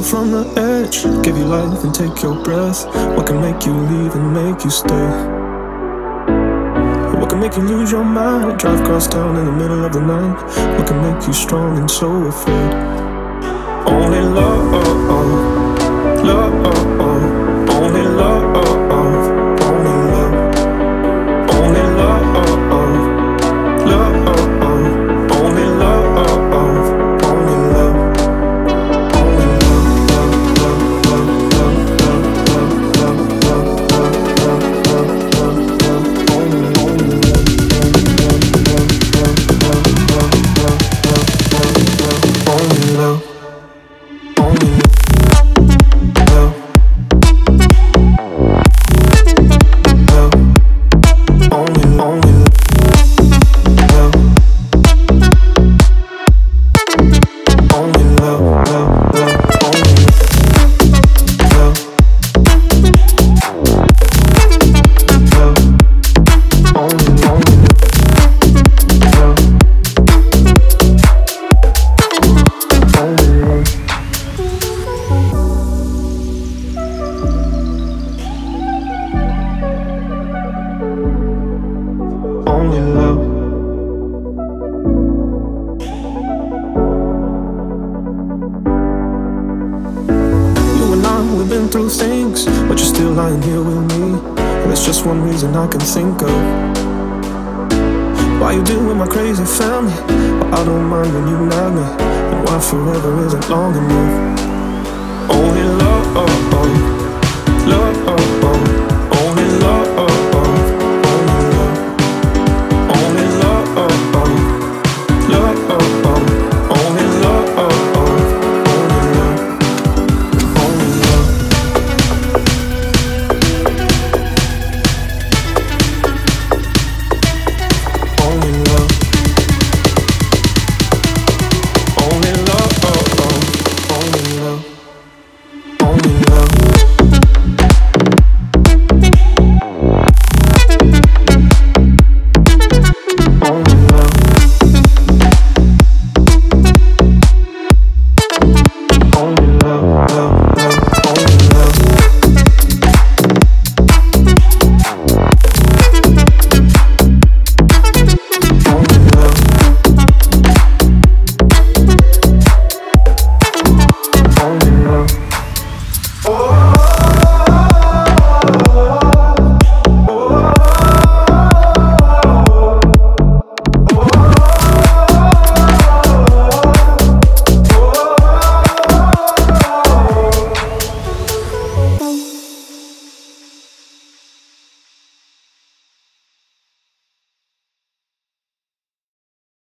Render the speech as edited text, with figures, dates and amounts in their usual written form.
from the edge, give you life and take your breath. What can make you leave and make you stay? What can make you lose your mind, drive across town in the middle of the night? What can make you strong and so afraid? Only love, love, only love, only love, only love, love, only love, only love. Only love. You and I, we've been through things, but you're still lying here with me. And there's just one reason I can think of why you deal with my crazy family, but I don't mind when you nag me. And why forever isn't long enough. Only love, love,